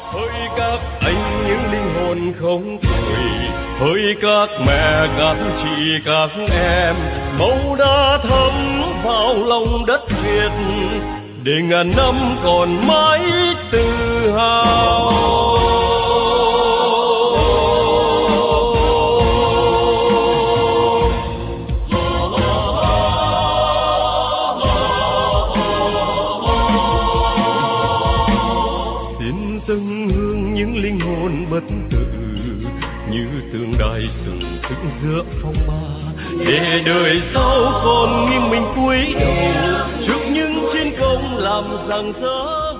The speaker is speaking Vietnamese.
Hỡi các anh những linh hồn không tuổi, hỡi các mẹ các chị các em, máu đã thấm vào lòng đất Việt để ngàn năm còn mãi tự hào. Dâng hương những linh hồn bất tử như tượng đài sừng sững giữa phong ba, để đời sau còn nghiêng mình cúi đầu trước những chiến công làm rạng rỡ